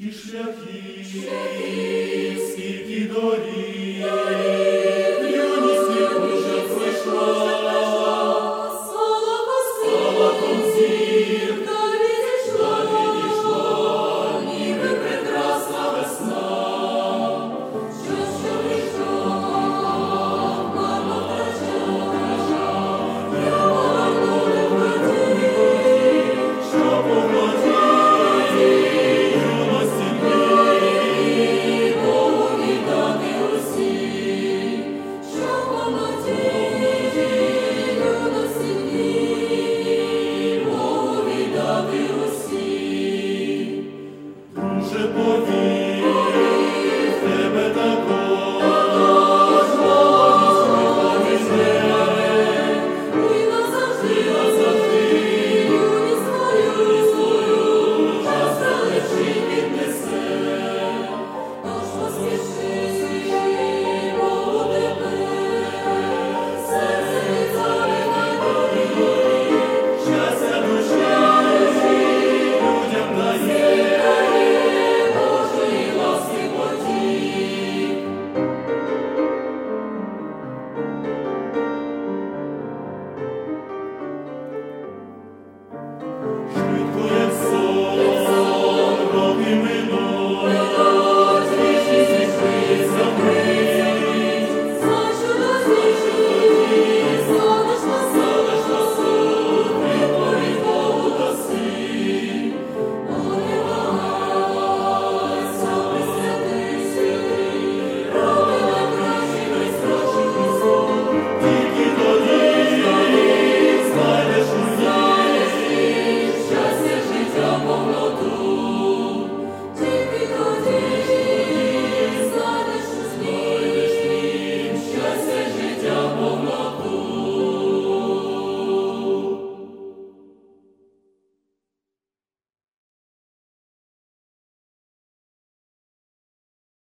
Скільки шляхів, скільки доріг, юності вже пройшла, спалахом зір, далі дійшла, ніби прекрасна весна. Що прийшов, мамо, втрача, я повернули в воді, що поводі. Друже,